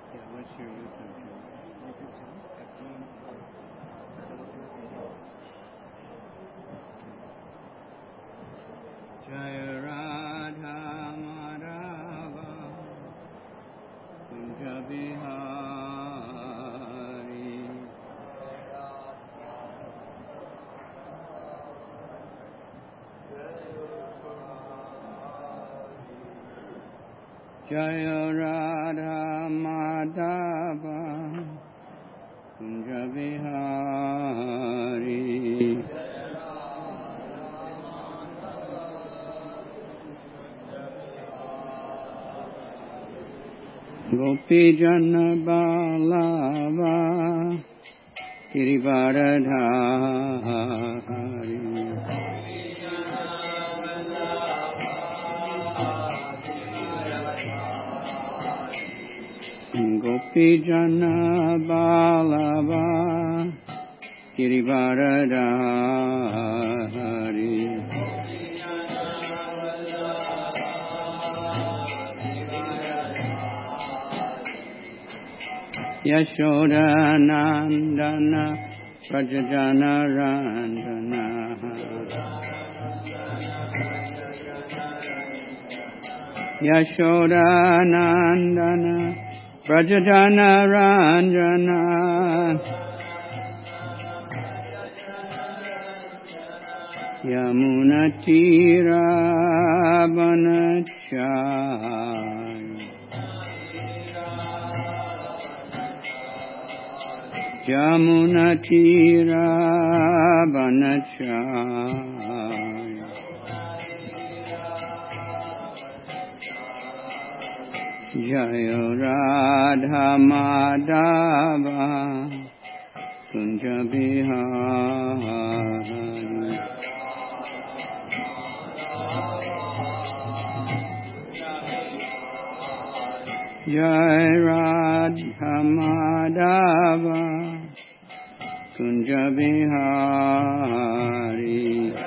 Yeah, what's your YouTube channel? YouTube channel? Jaya Radha Madhava Kunja Bihari Jaya Radha Madhava Kunja Bihari Gopi Jana Balava Girivaradhari Gopi Jana Balava Girivaradhari Yashoda Nandana Prajajana Randana Yashoda Nandana Prajajana Ranjana Yamuna Tira Banachari Yamuna Tira Banachari Jaya Radha Madhava Kunja Bihari Jaya Radha Madhava Kunja Bihari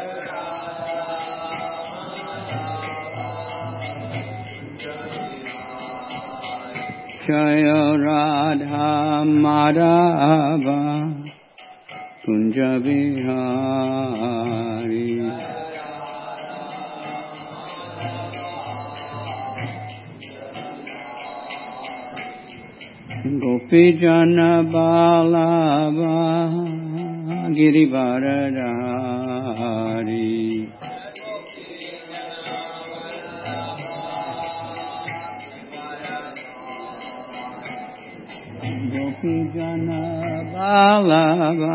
Jaya Radha Madhava Kunja Bihari Gopi Jana Balava Girivaradhari Gopi Jana Balava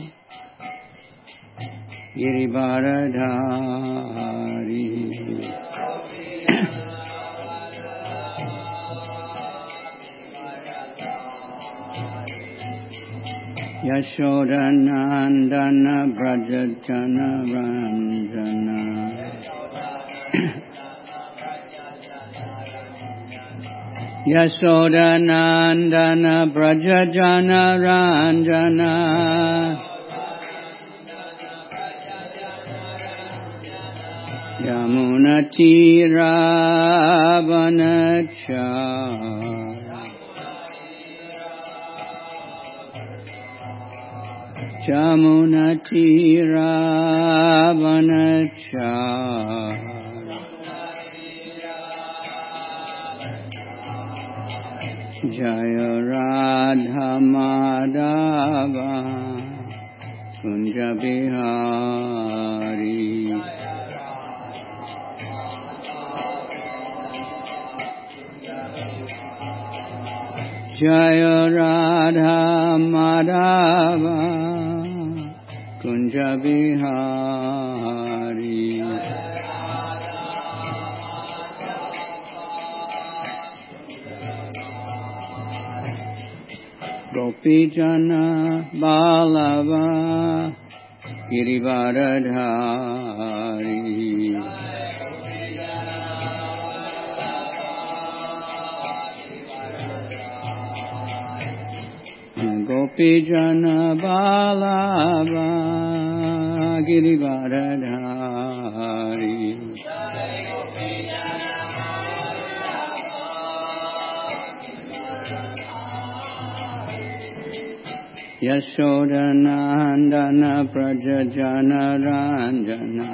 Girivaradhari Yashoda Nandana Brajajana Ranjana Yashoda Nandana Brajajana Ranjana Yamuna Tira Banachari Jamuna Tira Banachari Jaya Radha Madhava Kunja Bihari Jaya Radha Madhava Kunja Bihari Gopi Jana Balava Girivaradhari Gopi Jana Balava Girivaradhari Yashodanandana Prajajana Ranjana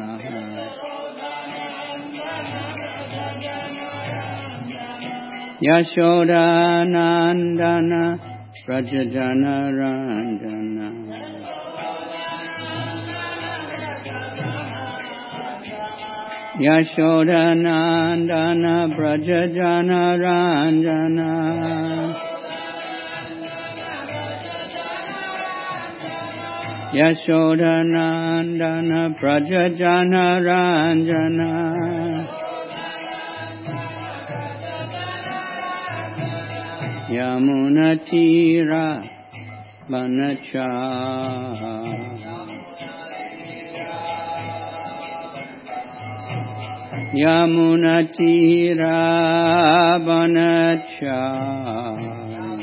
Yashodanandana Prajajana Ranjana Yashodanandana Prajajana Ranjana Yashodanandana Prajajana Ranjana Yamunatira Vanachara Yamunatira Vanachara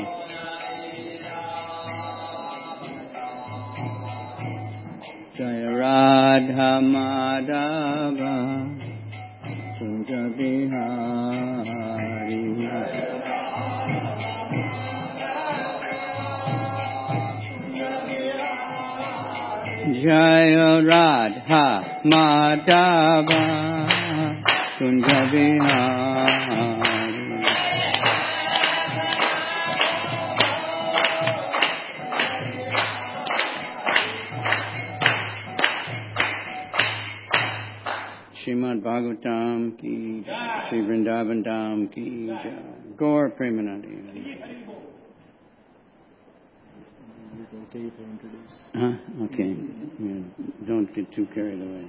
Jaya Radha Madhava Sudha Bihari Jaya Radha Madhava Sudha Bihari Srimad Bhagavatam ki jai, Sri Vrindavan Dham ki jai, Gaur Premanandi. Okay. Yeah. Don't get too carried away.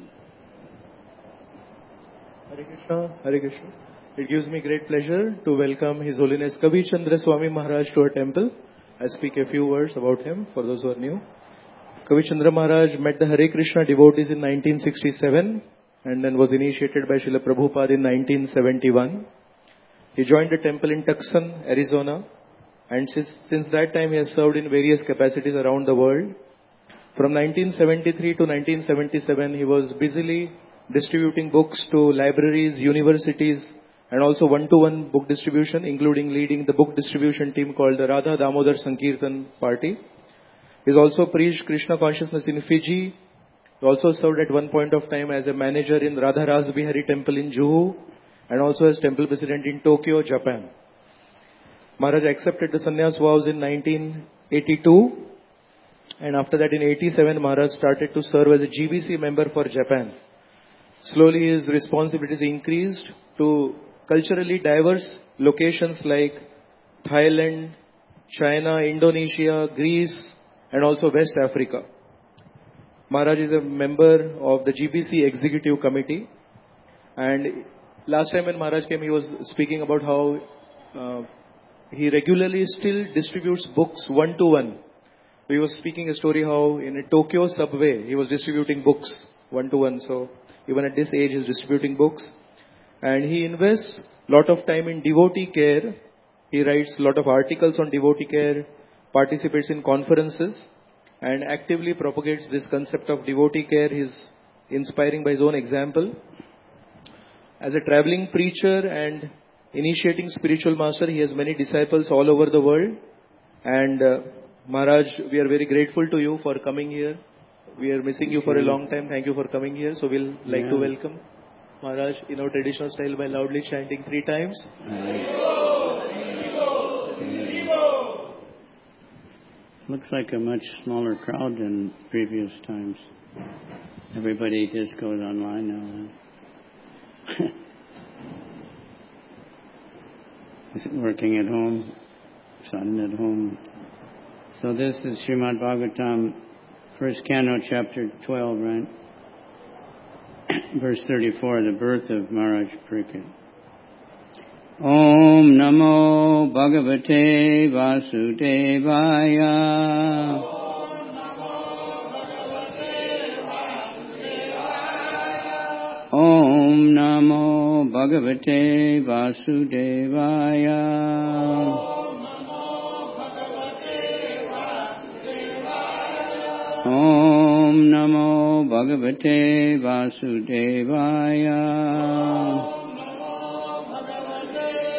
Hare Krishna, Hare Krishna. It gives me great pleasure to welcome His Holiness Kavi Chandra Swami Maharaj to our temple. I speak a few words about him for those who are new. Kavi Chandra Maharaj met the Hare Krishna devotees in 1967 and then was initiated by Srila Prabhupada in 1971. He joined the temple in Tucson, Arizona, and since that time he has served in various capacities around the world. From 1973 to 1977, he was busily distributing books to libraries, universities, and also one-to-one book distribution, including leading the book distribution team called the Radha Damodar Sankirtan Party. He has also preached Krishna consciousness in Fiji. He also served at one point of time as a manager in Radha Ras Bihari Temple in Juhu, and also as temple president in Tokyo, Japan. Maharaj accepted the sannyas vows in 1982, and after that in 87, Maharaj started to serve as a GBC member for Japan. Slowly his responsibilities increased to culturally diverse locations like Thailand, China, Indonesia, Greece, and also West Africa. Maharaj is a member of the GBC Executive Committee, and last time when Maharaj came, he was speaking about how he regularly still distributes books one-to-one. He was speaking a story how in a Tokyo subway, he was distributing books one-to-one. So even at this age, he's distributing books. And he invests a lot of time in devotee care. He writes a lot of articles on devotee care, participates in conferences, and actively propagates this concept of devotee care. He's inspiring by his own example. As a traveling preacher and initiating spiritual master, he has many disciples all over the world. And Maharaj, we are very grateful to you for coming here. We are missing you for a long time. Thank you for coming here. So we'll like to welcome Maharaj in our traditional style by loudly chanting 3 times. Looks like a much smaller crowd than previous times. Everybody just goes online now. Is working at home, son at home. So this is Srimad Bhagavatam, first canto, chapter 12, right? Verse 34, the birth of Maharaj Parikshit. Om Namo Bhagavate Vasudevaya. Om Namo Bhagavate Vasudevaya. Om Namo Bhagavate Vasudevaya.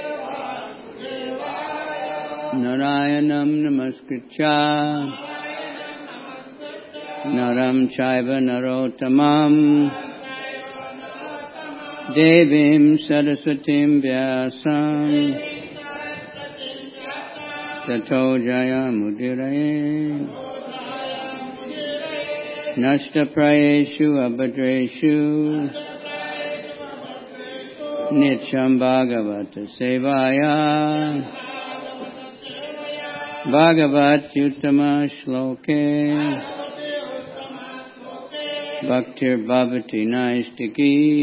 Narayanam Namaskritya Naram Chaiva Narottamam Devim Saraswatim Vyasam Tato Jayamudiraye Nashtaprayeshu Abhadreshu Nityam Bhagavata Sevaya Bhagavat Uttama Shloke Bhaktir Bhavati Naistiki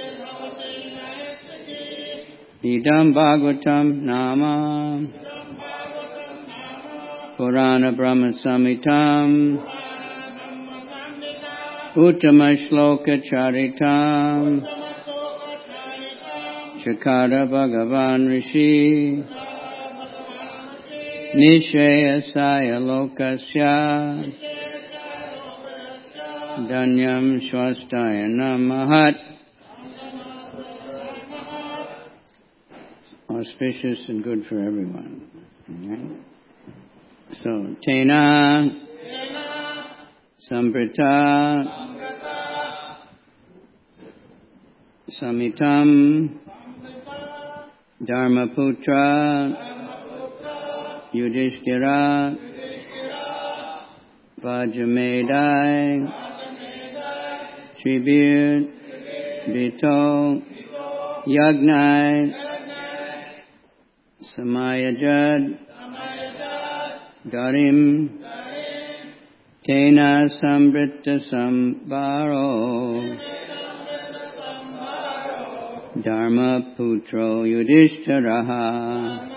Idam Bhagavatam Nama Purana Brahma Samhitam Uttama Shloka Charitam Chakara Bhagavan Rishi Nishayasaya Lokasya Danyam Swastaya Namahat. Auspicious and good for everyone. Okay. So, Tena Sambrita Samitam Dharmaputra Yudhishthira Vajamedai Tribir Vito Yagnai Samayajad Garim Tena Sambrita Sambaro Dharma Putro Yudhishthiraha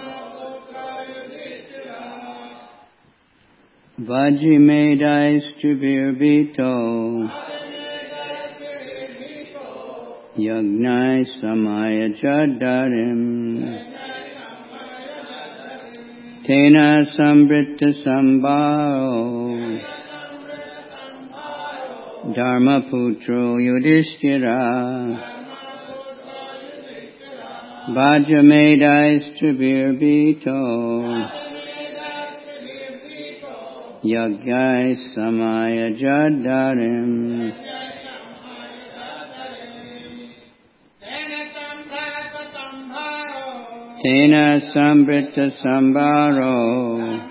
Vajimedai Stribir Vito Yagnai Samayajadarim Tena Sambrita Sambaro Dharma Putro Yudhishthira Vajamedai Stribir Vito Yagnai Samayajadarim Tena Sambrita Sambaro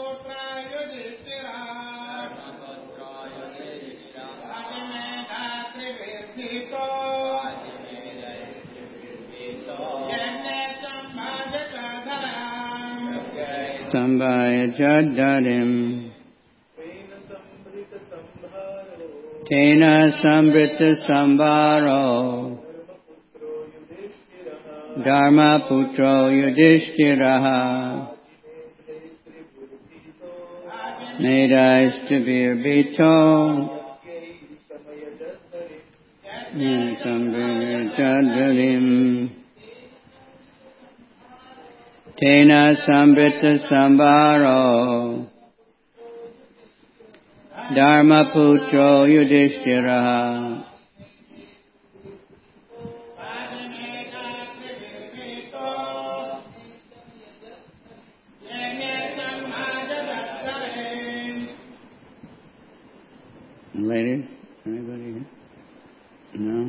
Sambayajadarim Tena Sambrita Sambaro Dharma Putro Yudhishthiraha Medai Stribir Vito Sambayajadarim Tena Sambrita Sambaro Dharma Putro Yudhishthira Ladies, anybody here? No?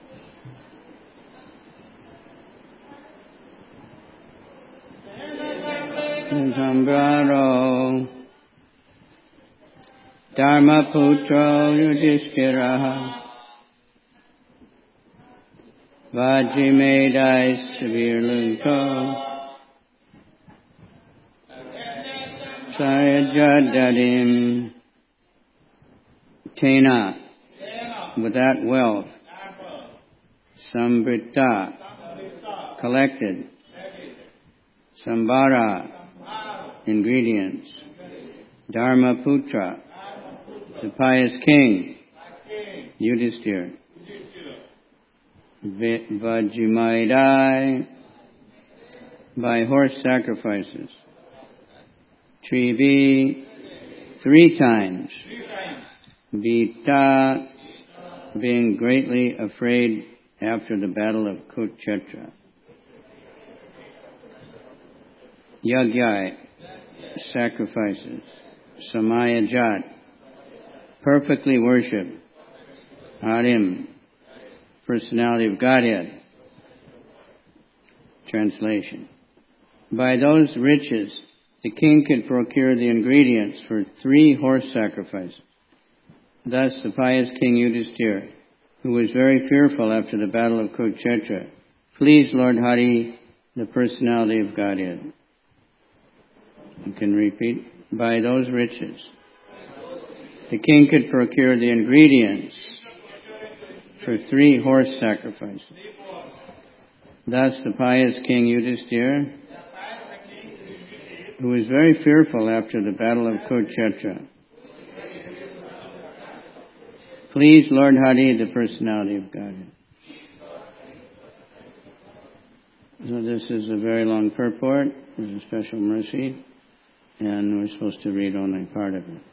Sambraro Dharma Putro Yudhishthira Vajimedai Savirluko Sayajadadim Tena with that wealth Sambrita collected Sambara ingredients Dharma Putra the pious king Yudhishthira Vajimaidai by horse sacrifices Trivi 3 times Vita being greatly afraid after the battle of Kurukshetra Yagyai sacrifices Samayajat perfectly worship Harim, personality of Godhead. Translation. By those riches, the king could procure the ingredients for 3 horse sacrifices. Thus, the pious King Yudhisthira, who was very fearful after the battle of Kurukshetra, pleased Lord Hari, the personality of Godhead. You can repeat. By those riches, the king could procure the ingredients for 3 horse sacrifices. Thus, the pious King Yudhisthira, who was very fearful after the battle of Kurukshetra, pleased Lord Hari, the personality of Godhead. So this is a very long purport. There's a special mercy, and we're supposed to read only part of it.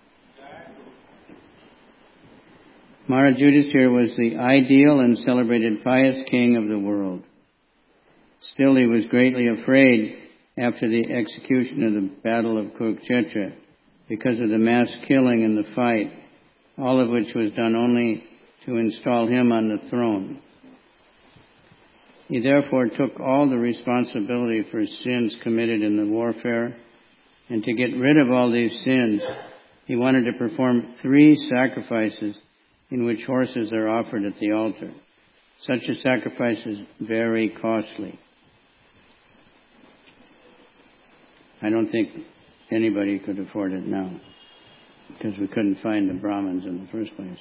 Maharaj Yudhisthira was the ideal and celebrated pious king of the world. Still, he was greatly afraid after the execution of the battle of Kurukshetra because of the mass killing in the fight, all of which was done only to install him on the throne. He therefore took all the responsibility for sins committed in the warfare, and to get rid of all these sins, he wanted to perform 3 sacrifices in which horses are offered at the altar. Such a sacrifice is very costly. I don't think anybody could afford it now, because we couldn't find the Brahmins in the first place.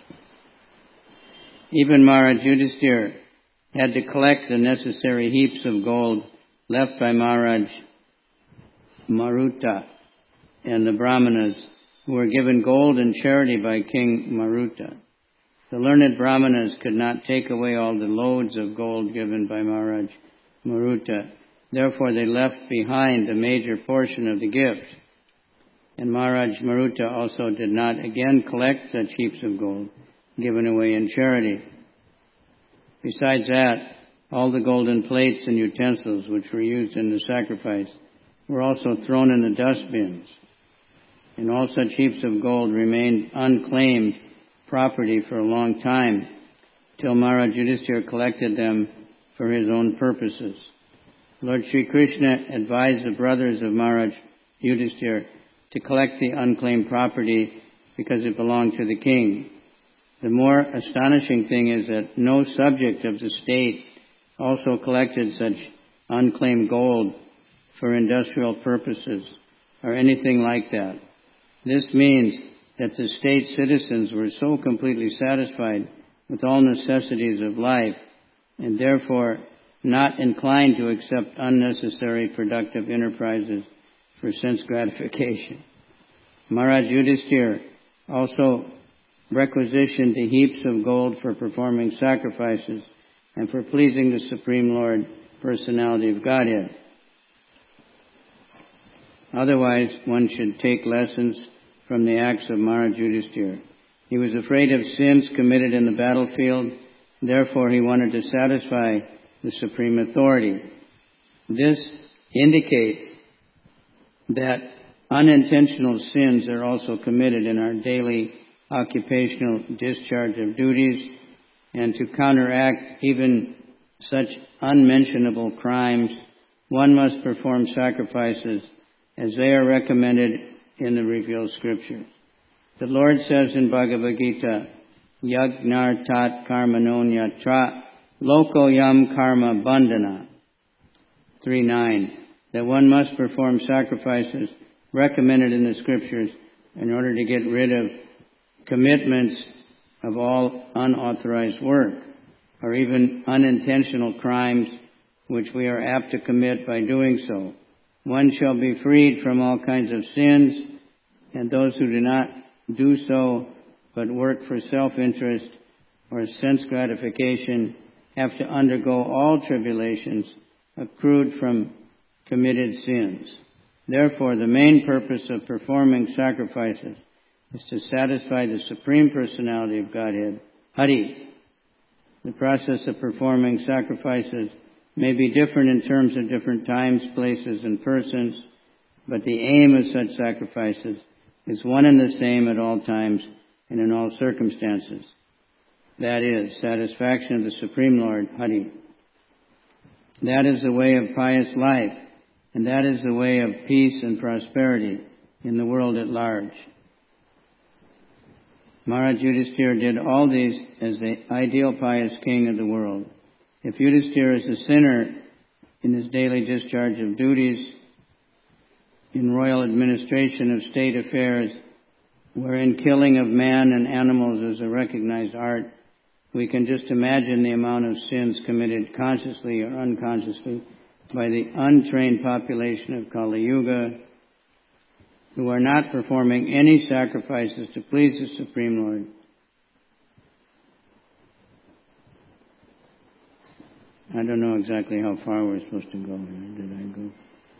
Even Maharaj Yudhisthira had to collect the necessary heaps of gold left by Maharaj Maruta and the Brahmanas, who were given gold in charity by King Maruta. The learned Brahmanas could not take away all the loads of gold given by Maharaj Maruta. Therefore, they left behind a major portion of the gift. And Maharaj Maruta also did not again collect such heaps of gold given away in charity. Besides that, all the golden plates and utensils which were used in the sacrifice were also thrown in the dustbins. And all such heaps of gold remained unclaimed property for a long time, till Maharaj Yudhisthira collected them for his own purposes. Lord Sri Krishna advised the brothers of Maharaj Yudhisthira to collect the unclaimed property because it belonged to the king. The more astonishing thing is that no subject of the state also collected such unclaimed gold for industrial purposes or anything like that. This means that the state citizens were so completely satisfied with all necessities of life and therefore not inclined to accept unnecessary productive enterprises for sense gratification. Maharaj Yudhisthira also requisitioned the heaps of gold for performing sacrifices and for pleasing the Supreme Lord, personality of Godhead. Otherwise, one should take lessons from the acts of Maharaj Yudhisthira. He was afraid of sins committed in the battlefield, therefore he wanted to satisfy the supreme authority. This indicates that unintentional sins are also committed in our daily occupational discharge of duties, and to counteract even such unmentionable crimes, one must perform sacrifices as they are recommended in the revealed scriptures. The Lord says in Bhagavad Gita, Yagnar tat karmanonyatra loko yam karma bandhana 3:9, that one must perform sacrifices recommended in the scriptures in order to get rid of commitments of all unauthorized work or even unintentional crimes which we are apt to commit by doing so. One shall be freed from all kinds of sins, and those who do not do so but work for self-interest or sense gratification have to undergo all tribulations accrued from committed sins. Therefore, the main purpose of performing sacrifices is to satisfy the Supreme Personality of Godhead, Hari. The process of performing sacrifices may be different in terms of different times, places, and persons, but the aim of such sacrifices is one and the same at all times and in all circumstances. That is, satisfaction of the Supreme Lord, Hari. That is the way of pious life, and that is the way of peace and prosperity in the world at large. Maharaj Yudhisthira did all these as the ideal pious king of the world. If Yudhisthira is a sinner in his daily discharge of duties, in royal administration of state affairs, wherein killing of man and animals is a recognized art, we can just imagine the amount of sins committed consciously or unconsciously by the untrained population of Kali Yuga, who are not performing any sacrifices to please the Supreme Lord. I don't know exactly how far we're supposed to go here. Did I go?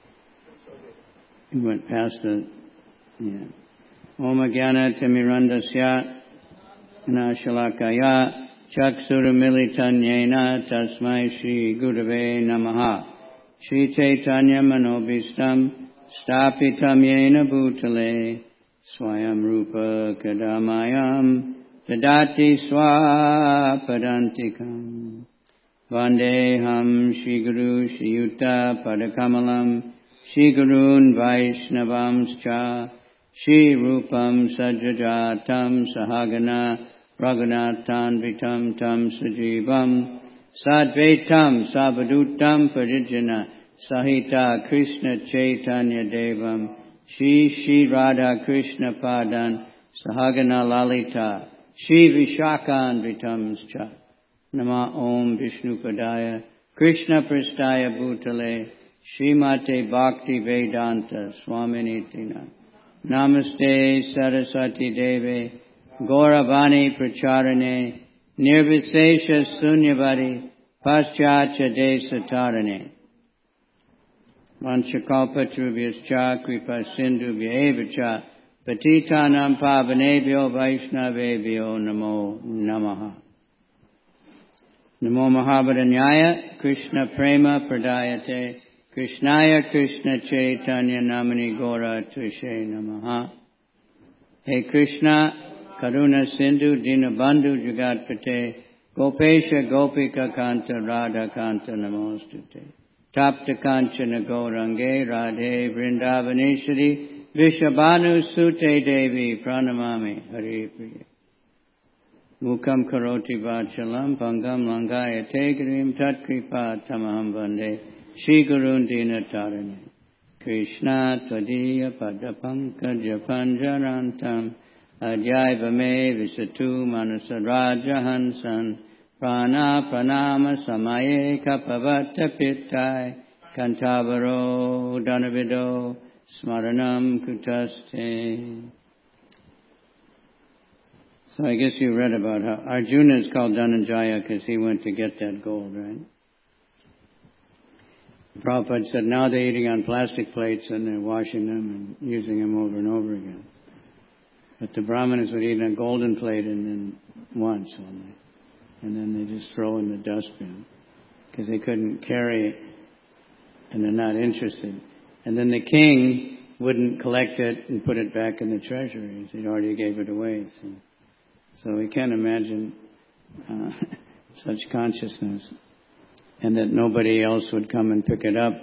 We went past the... Yeah. Om Jnana Timirandasya Nashalakaya Chaksuramilitanyena Tasmai Shri Gurave Namaha Shri Chaitanya Manobhistam Stapitam Yena Bhutale Swayam Rupa Kadamayam Tadati Swapadantikam Vandeham Shri Guru Shri Yuta Padakamalam Shri Gurun Vaishnavamscha Shri Rupam Sajajatam Sahagana Raghunathan Vitam Tam Sajivam Sadvaitam Savadutam Parijana Sahita Krishna Chaitanya Devam Shri Radha Krishna Padan Sahagana Lalita Shri Vishakan Vitamscha Nama Om Vishnu Padaya Krishna Prastaya Bhutale Srimate Bhakti Vedanta Swaminitina Namaste Saraswati Deve Gauravani Pracharane Nirvisesha Sunyavadi Paschatya Desatarane Vanchakalpatrubhyascha Kripa Sindhubhya Evacha Patitanam Pavanebhyo Vaishnavebhyo Namo Namaha Namo Mahabharanyaya Krishna Prema Pradayate Krishnaya Krishna Chaitanya Namani Gora Trishe Namaha Hey Krishna Karuna Sindhu Dinabandhu Jagatpate Gopesha Gopika Kanta Radha Kanta Namostute Tapta Kanchana Gaurange Radhe Vrindavaneshwari Vishabhanu Sute Devi Pranamami Hari Priya Mukam Karoti Vachalam Pangam Langayate Grim Tatkripa Tamaham Vande Shri Gurun Dinatarane Krishna Tvadiya Padapankaja Panjarantam Adyaivame Visatu Manasarajahansan Prana Pranama Samaye Kapavata Pittai Kantavaro Danavido Smaranam Kutaste. So I guess you read about how Arjuna is called Dhananjaya because he went to get that gold, right? Prabhupada said now they're eating on plastic plates and they're washing them and using them over and over again. But the Brahmanas would eat on a golden plate and then once only. And then they just throw in the dustbin because they couldn't carry it and they're not interested. And then the king wouldn't collect it and put it back in the treasury. He already gave it away. So we can't imagine such consciousness. And that nobody else would come and pick it up.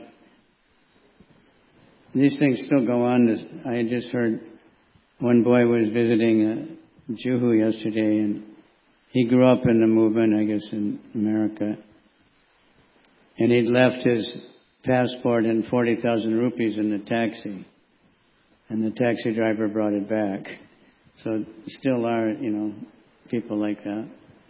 These things still go on. I just heard one boy was visiting Juhu yesterday, and he grew up in the movement, I guess, in America. And he'd left his passport and 40,000 rupees in the taxi. And the taxi driver brought it back. So still are, people like that.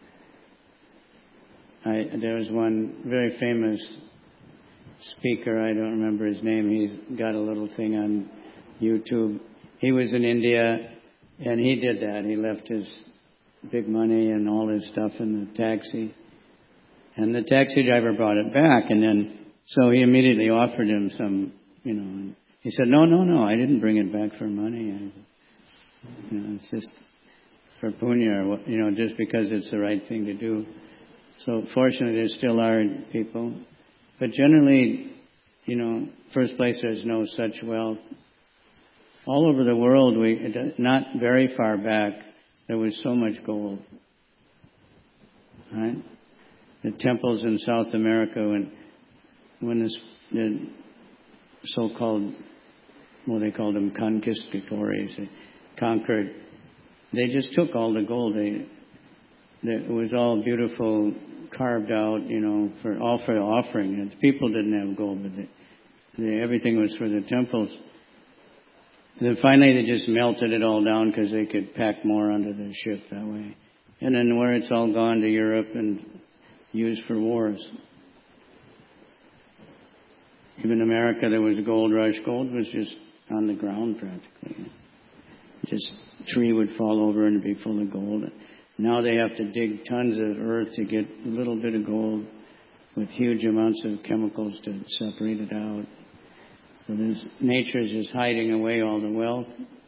There was one very famous speaker, I don't remember his name, he's got a little thing on YouTube. He was in India, and he did that. He left his big money and all his stuff in the taxi. And the taxi driver brought it back, and then, so he immediately offered him some, and he said, no, I didn't bring it back for money. It's just for punya, just because it's the right thing to do. So fortunately there still are people. But generally, first place there's no such wealth. All over the world, not very far back, there was so much gold. Right? The temples in South America, when the so-called, well, they called them conquistadores, they conquered, they just took all the gold. It was all beautiful, carved out, for offering. And people didn't have gold, but everything was for the temples. Then finally they just melted it all down because they could pack more onto the ship that way. And then where it's all gone to Europe and used for wars. Even America, there was a gold rush. Gold was just on the ground practically. Just a tree would fall over and be full of gold. Now they have to dig tons of earth to get a little bit of gold with huge amounts of chemicals to separate it out. So nature is just hiding away all the wealth.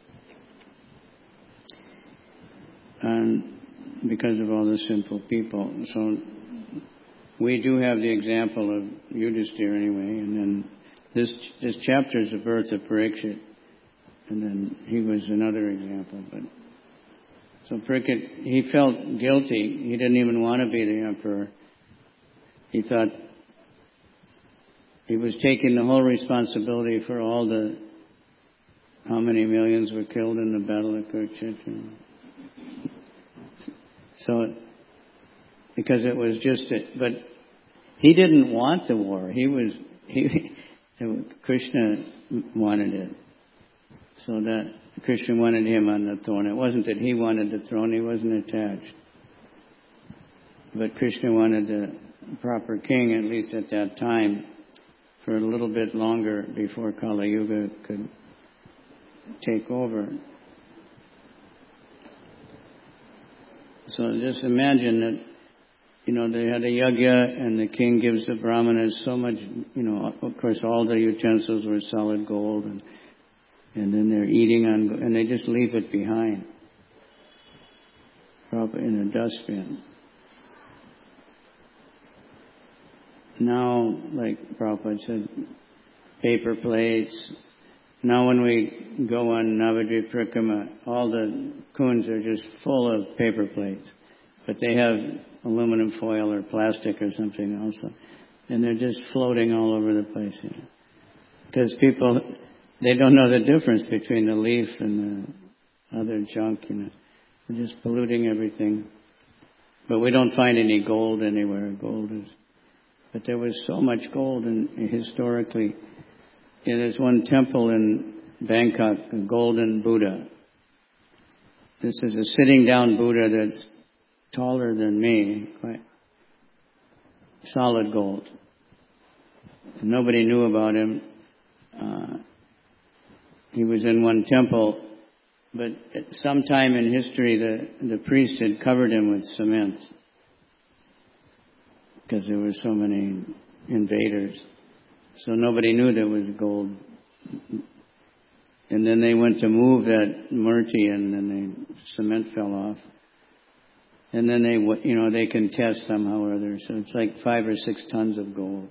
And because of all the simple people. So we do have the example of Yudhisthira anyway. And then this chapter is the birth of Parikshit. And then he was another example. But so Parikshit, he felt guilty. He didn't even want to be the emperor. He thought he was taking the whole responsibility for all how many millions were killed in the Battle of Kurukshetra. So, because it was but he didn't want the war. Krishna wanted it. So that Krishna wanted him on the throne. It wasn't that he wanted the throne, he wasn't attached. But Krishna wanted the proper king, at least at that time, for a little bit longer before Kali Yuga could take over. So just imagine that, they had a yajna and the king gives the brahmanas so much, of course all the utensils were solid gold and then they're eating and they just leave it behind. Probably in a dustbin. Now, like Prabhupada said, paper plates. Now when we go on Navadvip Parikrama, all the kunds are just full of paper plates. But they have aluminum foil or plastic or something also. And they're just floating all over the place. Because people, they don't know the difference between the leaf and the other junk. They're just polluting everything. But we don't find any gold anywhere. But there was so much gold historically. There's one temple in Bangkok, a golden Buddha. This is a sitting down Buddha that's taller than me, quite solid gold. Nobody knew about him. He was in one temple, but at some time in history the priest had covered him with cement because there were so many invaders. So nobody knew there was gold. And then they went to move that murti and then the cement fell off. And then they can test somehow or other. So it's like 5 or 6 tons of gold.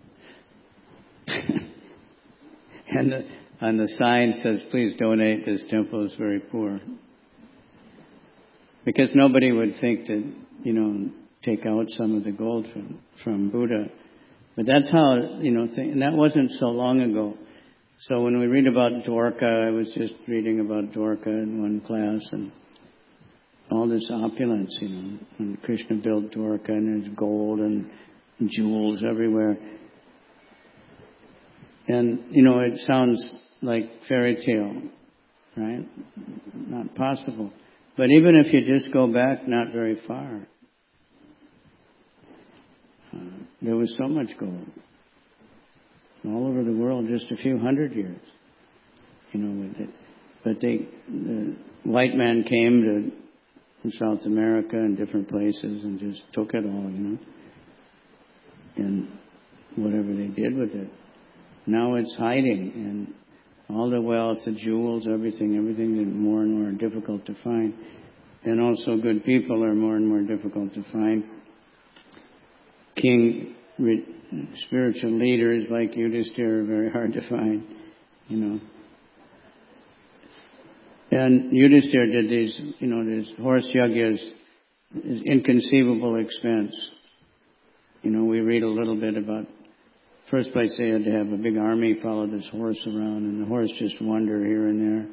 And the sign says, please donate, this temple is very poor. Because nobody would think to, take out some of the gold from Buddha. But that's how, and that wasn't so long ago. So when we read about Dwarka, I was just reading about Dwarka in one class, and all this opulence, when Krishna built Dwarka, and there's gold and jewels everywhere. And, it sounds like fairy tale, right? Not possible. But even if you just go back not very far, there was so much gold all over the world, just a few hundred years, with it. But the white man came from South America and different places and just took it all, and whatever they did with it. Now it's hiding, and all the wealth, the jewels, everything is more and more difficult to find. And also good people are more and more difficult to find. Spiritual leaders like Yudhisthira are very hard to find, And Yudhishthira did these, these horse yagyas, is inconceivable expense. We read a little bit about, first place they had to have a big army follow this horse around, and the horse just wander here and there.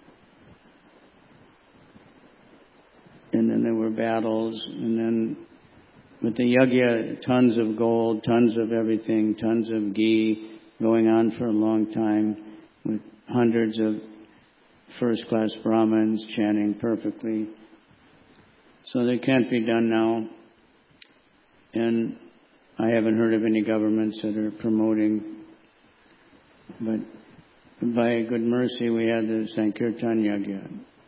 And then there were battles, and then with the yagya, tons of gold, tons of everything, tons of ghee, going on for a long time, with hundreds of first-class Brahmins chanting perfectly. So that can't be done now. And I haven't heard of any governments that are promoting. But by good mercy, we had the Sankirtan Yagya.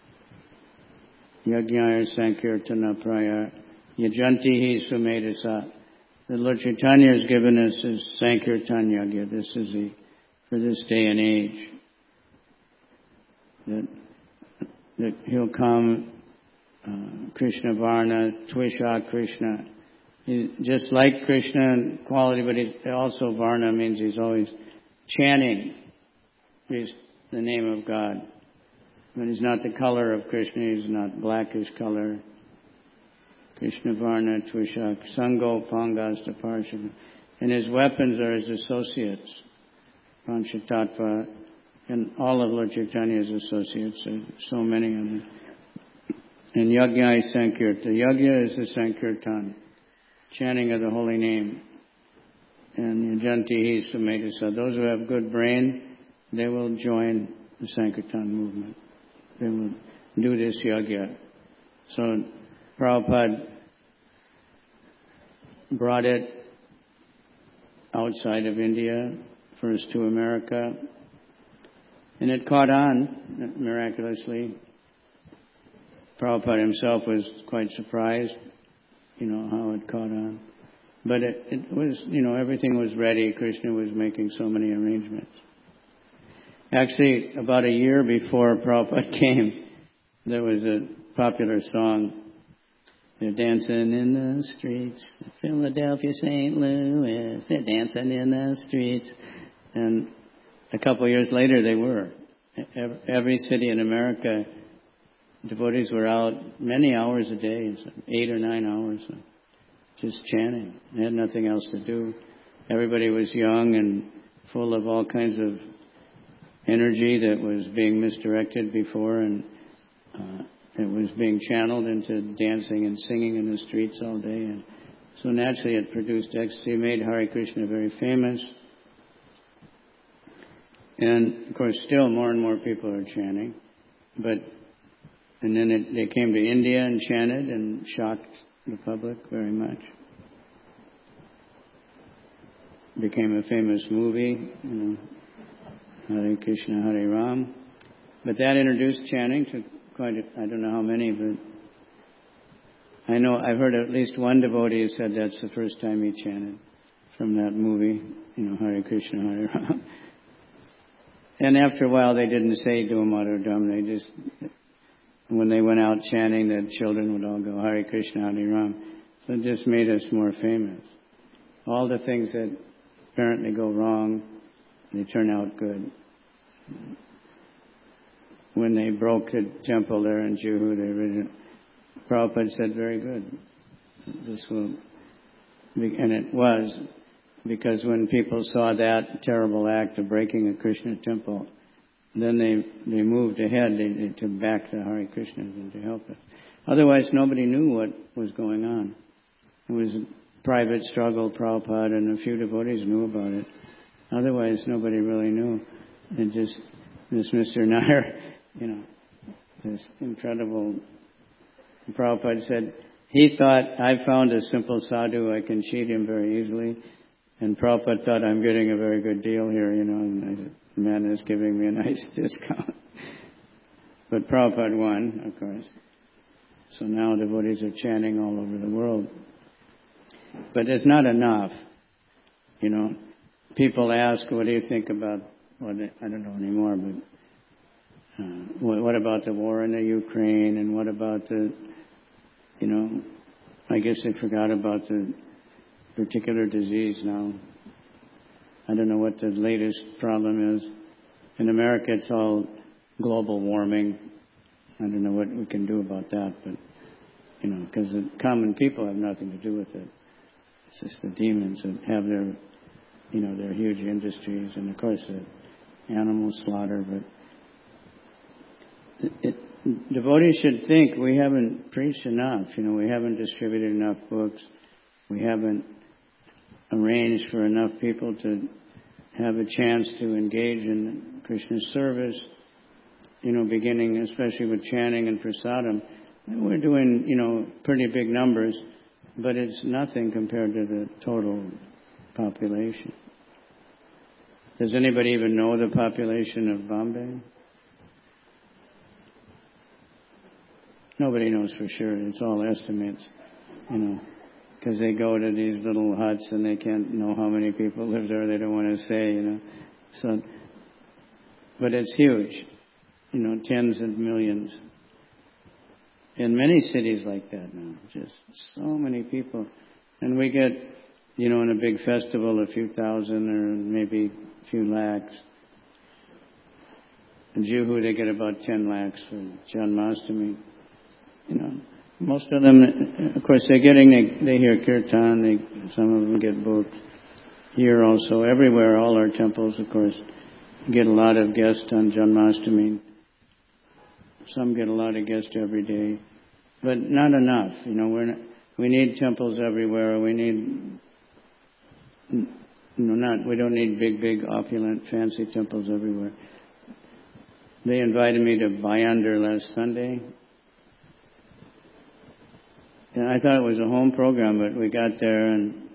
Yajnaya Sankirtana Praya. Yajantihi Sumedasa. The Lord Chaitanya has given us this Sankirtan Yagya. This is for this day and age. That he'll come, Krishna Varna, Tvisha Krishna. He's just like Krishna in quality, but he's also Varna means he's always chanting the name of God. But he's not the color of Krishna, he's not blackish color. Krishna Varna, Tvisha, Sango, Pangasta, Parshava. And his weapons are his associates, Panchatattva, and all of Lord Chaitanya's associates, so many of them. And Yajna is Sankirtan. Yajna is the Sankirtan, chanting of the holy name. And Yajantihi Sumedasa. Those who have good brain, they will join the Sankirtan movement. They will do this Yajna. So Prabhupada brought it outside of India, first to America, and it caught on miraculously. Prabhupada himself was quite surprised, how it caught on. But it was, everything was ready. Krishna was making so many arrangements. Actually, about a year before Prabhupada came, there was a popular song, they're dancing in the streets, Philadelphia, St. Louis, they're dancing in the streets. And a couple of years later, they were. Every city in America, devotees were out many hours a day, 8 or 9 hours, just chanting. They had nothing else to do. Everybody was young and full of all kinds of energy that was being misdirected before, and it was being channeled into dancing and singing in the streets all day. And so naturally it produced ecstasy. It made Hare Krishna very famous. And, of course, still more and more people are chanting. And then they came to India and chanted and shocked the public very much. Became a famous movie, Hare Krishna, Hare Ram. But that introduced chanting to I don't know how many, but I know I've heard at least one devotee who said that's the first time he chanted from that movie, Hare Krishna, Hare Ram. And after a while, they didn't say Dum. They just, when they went out chanting, the children would all go Hare Krishna, Hare Ram. So it just made us more famous. All the things that apparently go wrong, they turn out good. When they broke the temple there in Juhu, Prabhupada said, very good. This will be, and it was, because when people saw that terrible act of breaking a Krishna temple, then they moved ahead. They took back the Hare Krishnas and to help it. Otherwise, nobody knew what was going on. It was a private struggle. Prabhupada and a few devotees knew about it. Otherwise, nobody really knew. And just this Mr. Nair, this incredible. Prabhupada said, he thought, I found a simple sadhu, I can cheat him very easily. And Prabhupada thought, I'm getting a very good deal here, and the man is giving me a nice discount. But Prabhupada won, of course. So now devotees are chanting all over the world. But it's not enough. People ask, what do you think about, I don't know anymore, but what about the war in the Ukraine, and what about the, I guess they forgot about the particular disease now. I don't know what the latest problem is. In America, it's all global warming. I don't know what we can do about that, but, because the common people have nothing to do with it. It's just the demons that have their, their huge industries, and of course the animal slaughter, but devotees should think we haven't preached enough, we haven't distributed enough books, we haven't arranged for enough people to have a chance to engage in Krishna service, beginning especially with chanting and prasadam. We're doing, pretty big numbers, but it's nothing compared to the total population. Does anybody even know the population of Bombay? Nobody knows for sure. It's all estimates, because they go to these little huts and they can't know how many people live there. They don't want to say, So, but it's huge, tens of millions. In many cities like that now, just so many people. And we get, in a big festival, a few thousand or maybe a few lakhs. In Juhu, they get about 10 lakhs for Janmashtami. Most of them, of course, they hear kirtan, some of them get booked. Here also, everywhere, all our temples, of course, get a lot of guests on Janmashtami. Some get a lot of guests every day, but not enough. We need temples everywhere. We need, we don't need big, opulent, fancy temples everywhere. They invited me to Byander last Sunday. And I thought it was a home program, but we got there and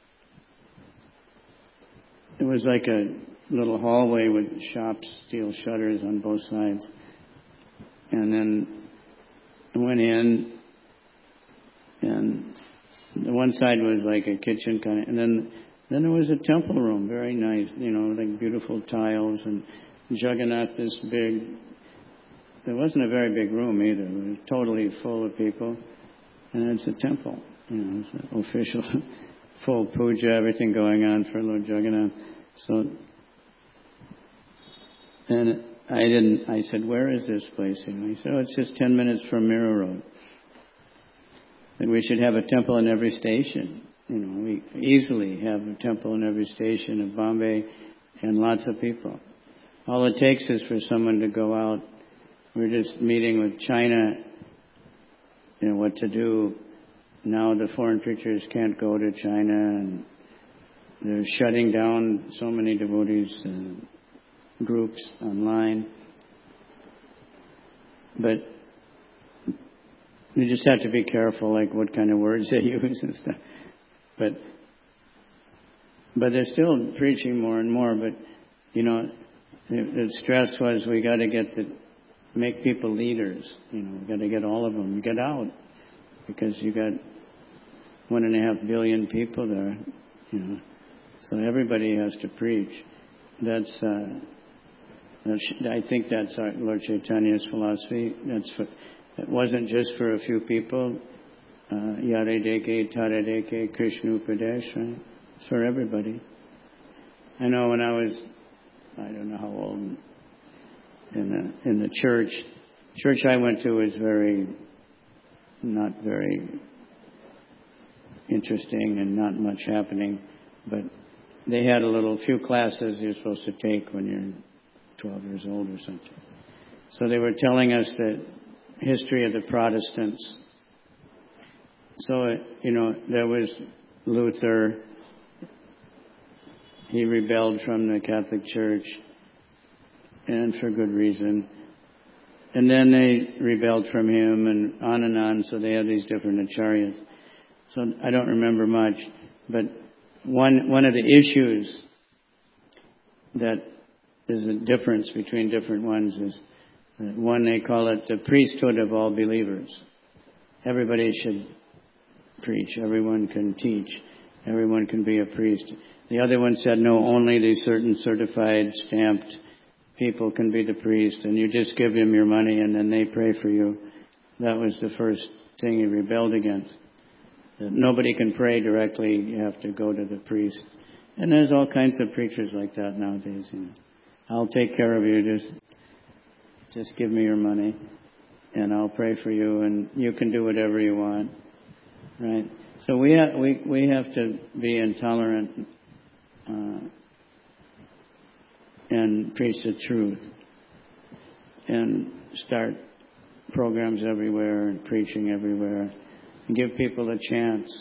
it was like a little hallway with shops, steel shutters on both sides. And then I went in, and the one side was like a kitchen kind of, and then there was a temple room, very nice, like beautiful tiles, and Jagannath this big. There wasn't a very big room either. It was totally full of people, and it's a temple. It's an official, full puja, everything going on for Lord Jagannath. So, and I said, where is this place? And he said, it's just 10 minutes from Mira Road. And we should have a temple in every station. We easily have a temple in every station of Bombay and lots of people. All it takes is for someone to go out. We're just meeting with China, what to do. Now the foreign preachers can't go to China, and they're shutting down so many devotees groups online. But you just have to be careful, like what kind of words they use and stuff. But they're still preaching more and more. But the stress was we got to make people leaders. We got to get all of them get out, because you got 1.5 billion people there. So everybody has to preach. I think that's our Lord Chaitanya's philosophy. It wasn't just for a few people. Yare deke, tare deke, Krishna Upadesh, right? It's for everybody. I know when I was, I don't know how old, in the church I went to was not very interesting and not much happening, but they had few classes you're supposed to take when you're 12 years old or something. So they were telling us the history of the Protestants. So, there was Luther. He rebelled from the Catholic Church, and for good reason. And then they rebelled from him, and on, so they had these different acharyas. So I don't remember much, but one of the issues that is a difference between different ones is one, they call it the priesthood of all believers. Everybody should preach. Everyone can teach. Everyone can be a priest. The other one said, no, only these certain certified, stamped people can be the priest, and you just give them your money and then they pray for you. That was the first thing he rebelled against. That nobody can pray directly. You have to go to the priest. And there's all kinds of preachers like that nowadays. I'll take care of you. Just give me your money. and I'll pray for you, and you can do whatever you want, right? So we have to be intolerant and preach the truth, and start programs everywhere and preaching everywhere, and give people a chance.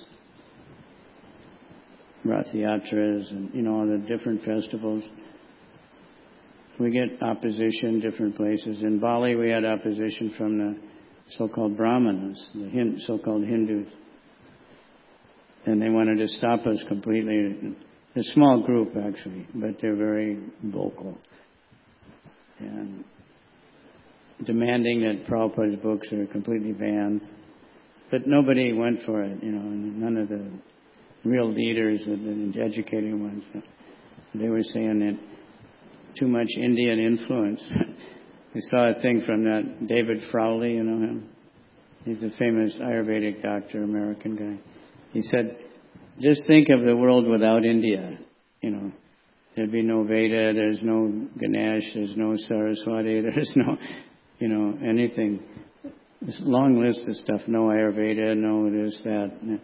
Rath Yatras and all the different festivals. We get opposition different places. In Bali, we had opposition from the so-called Brahmanas, the so-called Hindus. And they wanted to stop us completely. A small group, actually, but they're very vocal. And demanding that Prabhupada's books are completely banned. But nobody went for it, and none of the real leaders, the educated ones. They were saying that too much Indian influence. We saw a thing from that David Frowley, you know him? He's a famous Ayurvedic doctor, American guy. He said, just think of the world without India. There'd be no Veda, there's no Ganesh, there's no Saraswati, there's no, anything. This long list of stuff, no Ayurveda, no this, that.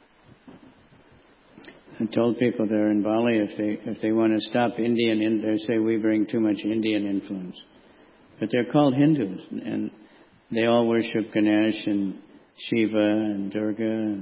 I told people there in Bali if they want to stop Indian, they say we bring too much Indian influence. But they're called Hindus, and they all worship Ganesh and Shiva and Durga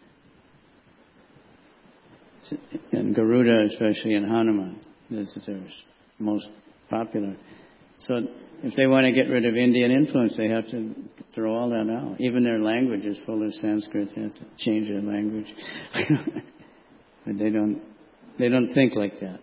and Garuda, especially, and Hanuman. This is their most popular. So if they want to get rid of Indian influence, they have to throw all that out. Even their language is full of Sanskrit. They have to change their language. But they don't think like that.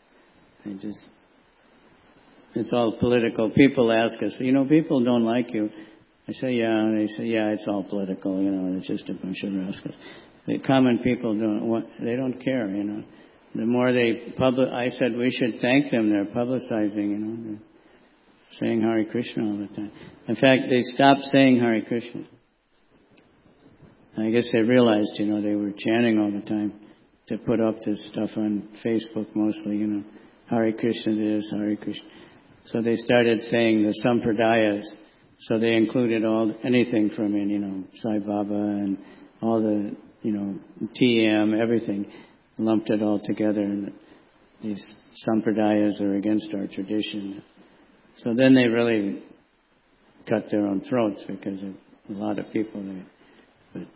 It's all political. People ask us, people don't like you. I say, yeah. And they say, yeah, it's all political, it's just a bunch of rascals. The common people they don't care, The more they I said we should thank them. They're publicizing, they're saying Hare Krishna all the time. In fact, they stopped saying Hare Krishna. I guess they realized, they were chanting all the time to put up this stuff on Facebook mostly, Hare Krishna this, Hare Krishna. So they started saying the Sampradayas. So they included anything from it, Sai Baba and all the, TM, everything, lumped it all together. And these Sampradayas are against our tradition. So then they really cut their own throats because of a lot of people there.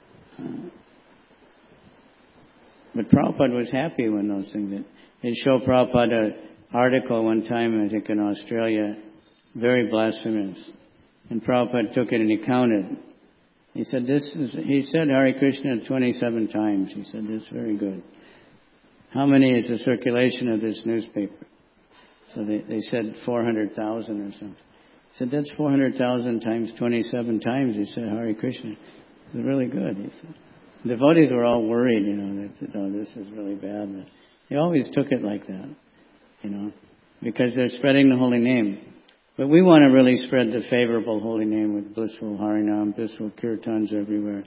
But Prabhupada was happy when those things. They showed Prabhupada an article one time, I think in Australia, very blasphemous. And Prabhupada took it and he counted. He said, he said Hare Krishna 27 times. He said, this is very good. How many is the circulation of this newspaper? So they said 400,000 or something. He said, that's 400,000 times 27 times. He said, Hare Krishna. It was really good, he said. The devotees were all worried, that this is really bad. But they always took it like that, because they're spreading the holy name. But we want to really spread the favorable holy name with blissful Harinam, blissful kirtans everywhere,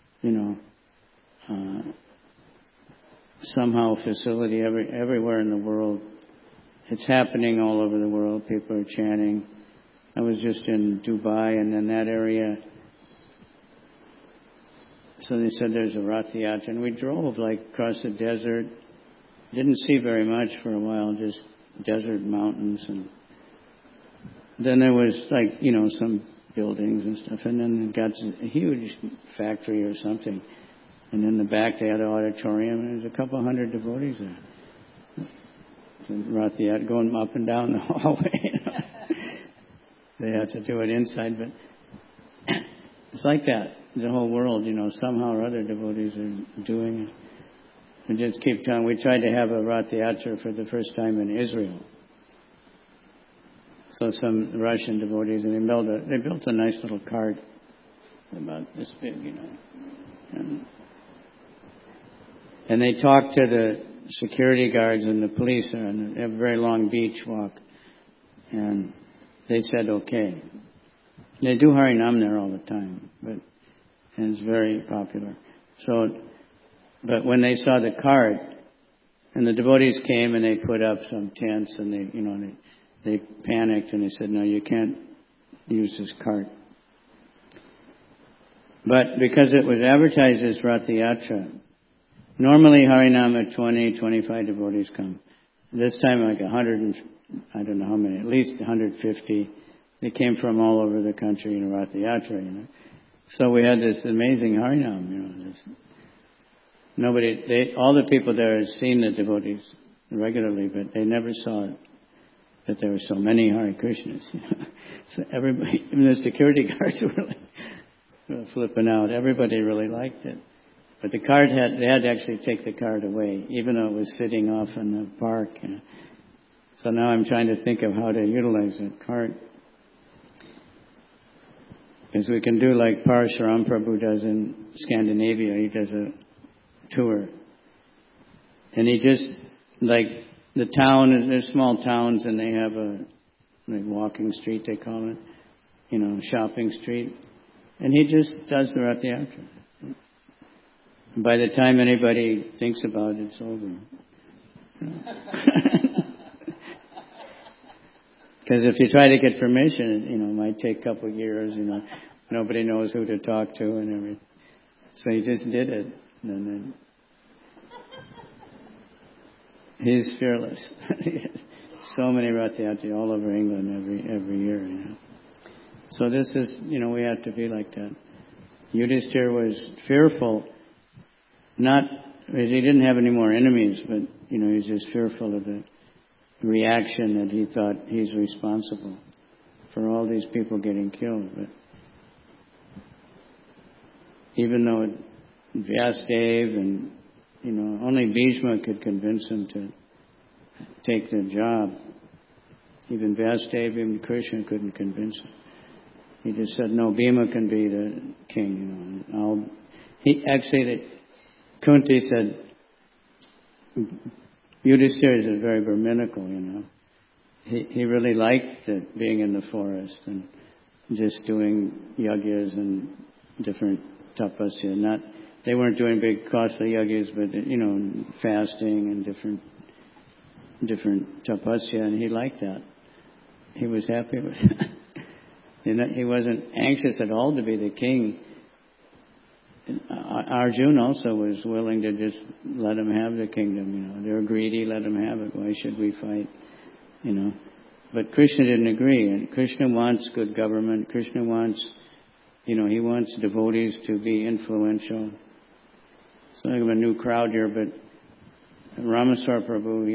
somehow facility everywhere in the world. It's happening all over the world. People are chanting. I was just in Dubai and in that area. So they said there's a Rath Yatra. And we drove across the desert. Didn't see very much for a while, just desert mountains. And then there was some buildings and stuff. And then it got a huge factory or something. And in the back they had an auditorium and there was a couple hundred devotees there. So Rath Yatra going up and down the hallway. They had to do it inside, but it's like that. The whole world, somehow or other devotees are doing it. We just keep telling. We tried to have a Rath Yatra for the first time in Israel. So some Russian devotees, and they built a nice little cart about this big, and they talked to the security guards and the police and they have a very long beach walk, and they said okay. They do Harinam there all the time, and it's very popular. So, but when they saw the cart, and the devotees came and they put up some tents and they panicked and they said, no, you can't use this cart. But because it was advertised as Rath Yatra, normally Harinam at 20, 25 devotees come. This time like 100 and, I don't know how many, at least 150. They came from all over the country in Rath Yatra, So we had this amazing Harinam, all the people there had seen the devotees regularly, but they never saw it, that there were so many Hare Krishnas. So everybody, even the security guards were like flipping out. Everybody really liked it. But they had to actually take the card away, even though it was sitting off in the park. So now I'm trying to think of how to utilize that card. Because we can do like Parashuram Prabhu does in Scandinavia. He does a tour. And he just, like the town, there's small towns and they have a like walking street, they call it, shopping street. And he just does the Rath Yatra. By the time anybody thinks about it, it's over. Because if you try to get permission, it might take a couple of years, nobody knows who to talk to and everything. So he just did it. And then he's fearless. So many Rath Yatra all over England every year, So this is, we have to be like that. Yudhishthira was fearful, not, he didn't have any more enemies, but, he was just fearful of the reaction that he thought he's responsible for all these people getting killed. But even though Vyasadeva and, only Bhishma could convince him to take the job. Even Vyasadeva and Krishna couldn't convince him. He just said, no, Bhima can be the king, Kunti said, Yudhishthira is very Brahminical, He really liked it, being in the forest and just doing yagyas and different tapasya. They weren't doing big costly yagyas, but, fasting and different tapasya, and he liked that. He was happy with it. He wasn't anxious at all to be the king. Arjuna also was willing to just let him have the kingdom, They were greedy, let him have it. Why should we fight, But Krishna didn't agree, and Krishna wants good government. Krishna wants, he wants devotees to be influential. So I have a new crowd here, but Ramaswara Prabhu,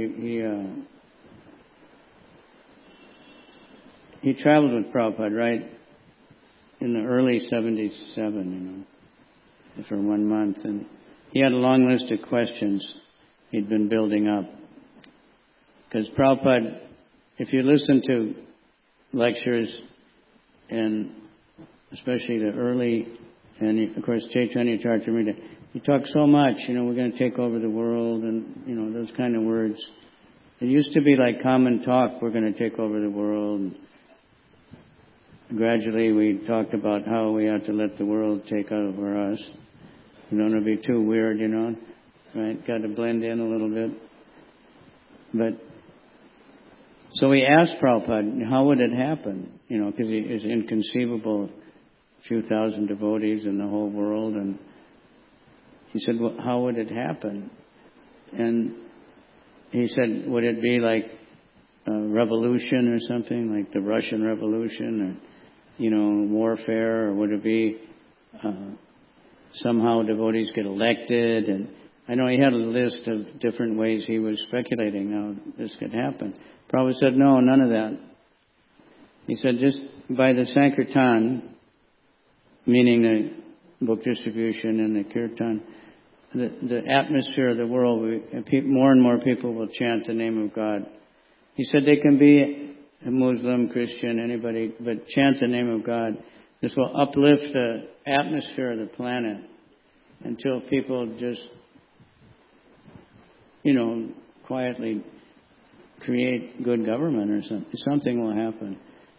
he traveled with Prabhupada right in the early 77, for 1 month. And he had a long list of questions he'd been building up. Because Prabhupada, if you listen to lectures, and especially the early, and of course Chaitanya Charitamrita, he talked so much, we're going to take over the world, and, those kind of words. It used to be like common talk, we're going to take over the world. Gradually we talked about how we have to let the world take over us. We don't want to be too weird, right? Got to blend in a little bit. But, so we asked Prabhupada, how would it happen? Because it is inconceivable, a few thousand devotees in the whole world. And he said, well, how would it happen? And he said, would it be like a revolution or something, like the Russian Revolution, or, warfare, or would it be somehow devotees get elected? And I know he had a list of different ways he was speculating how this could happen. Prabhupada said, no, none of that. He said, just by the Sankirtan, meaning the book distribution and the kirtan, the atmosphere of the world, more and more people will chant the name of God. He said they can be a Muslim, Christian, anybody, but chant the name of God. This will uplift the atmosphere of the planet until people just, quietly create good government or something. Something will happen.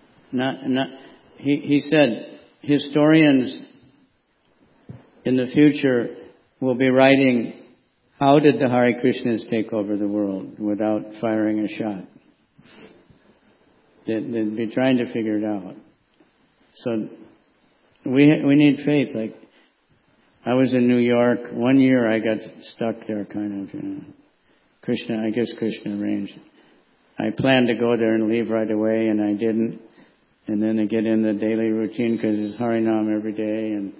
He said historians in the future will be writing, how did the Hare Krishnas take over the world without firing a shot? They'd be trying to figure it out. So we need faith. Like I was in New York. 1 year I got stuck there kind of, I guess Krishna arranged. I planned to go there and leave right away, and I didn't. And then I get in the daily routine because it's Harinam every day, and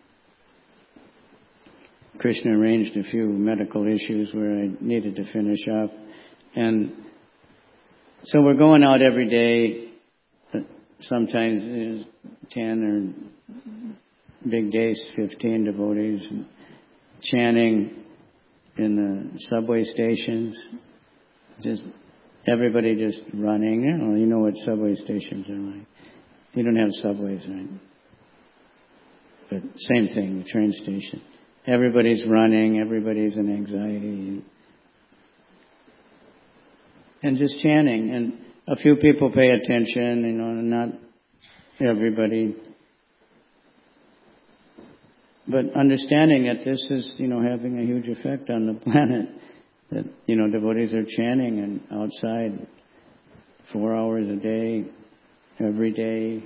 Krishna arranged a few medical issues where I needed to finish up. And so we're going out every day, sometimes 10 or big days, 15 devotees, and chanting in the subway stations, just everybody just running. You know what subway stations are like. You don't have subways, right? But same thing, the train station. Everybody's running, everybody's in anxiety. And just chanting. And a few people pay attention, not everybody. But understanding that this is, having a huge effect on the planet. That, devotees are chanting and outside 4 hours a day, every day.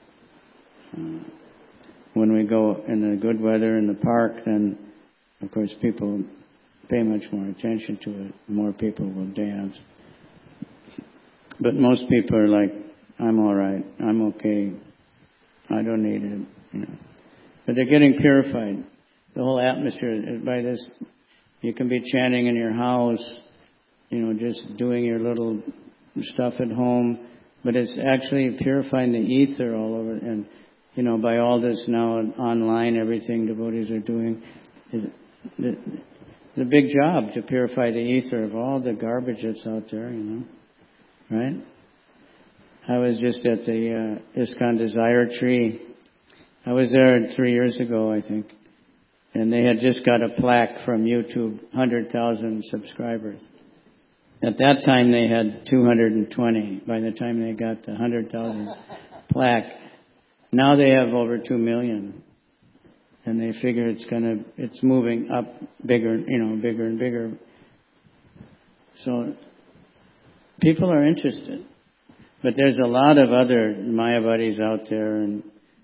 When we go in the good weather in the park, then, of course, people pay much more attention to it. More people will dance. But most people are like, I'm all right. I'm okay. I don't need it. But they're getting purified. The whole atmosphere, by this, you can be chanting in your house, just doing your little stuff at home, but it's actually purifying the ether all over. And, by all this now online, everything devotees are doing, it's a big job to purify the ether of all the garbage that's out there, right? I was just at the ISKCON Desire Tree. I was there 3 years ago, I think. And they had just got a plaque from YouTube, 100,000 subscribers. At that time, they had 220. By the time they got the 100,000 plaque, now they have over 2 million. And they figure it's moving up bigger, bigger and bigger. So people are interested. But there's a lot of other Mayavadis out there, and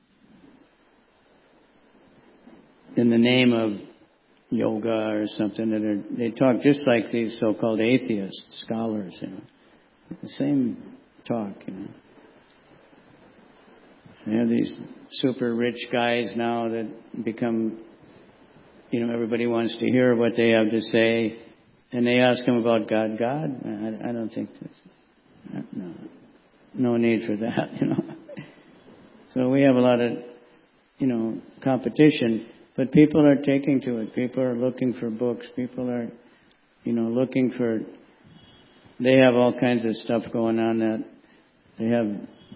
in the name of yoga or something, they talk just like these so-called atheist scholars, the same talk, They have these super rich guys now that become, everybody wants to hear what they have to say, and they ask them about God. God? I don't think that's, no need for that, So we have a lot of, competition. But people are taking to it. People are looking for books. People are, looking for... They have all kinds of stuff going on that they have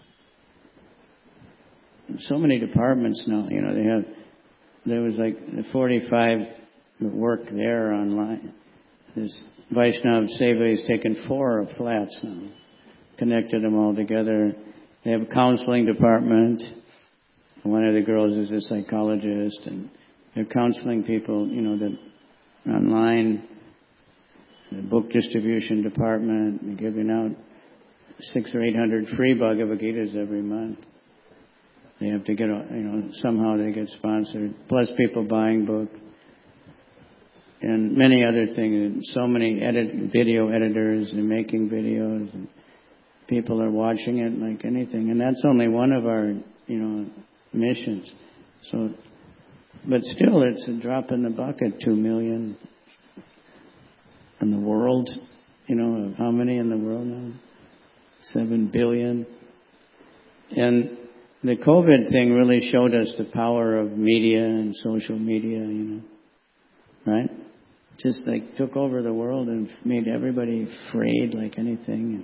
so many departments now. There was like 45 that work there online. This Vaishnav Seva has taken 4 flats now, connected them all together. They have a counseling department. One of the girls is a psychologist, and they're counseling people, that online, the book distribution department, they're giving out 600 or 800 free Bhagavad Gitas every month. They have to get, somehow they get sponsored, plus people buying books, and many other things. So many video editors and making videos, and people are watching it like anything. And that's only one of our, missions. So, but still, it's a drop in the bucket, 2 million in the world. How many in the world now? 7 billion. And the COVID thing really showed us the power of media and social media, right? Just like took over the world and made everybody afraid like anything, and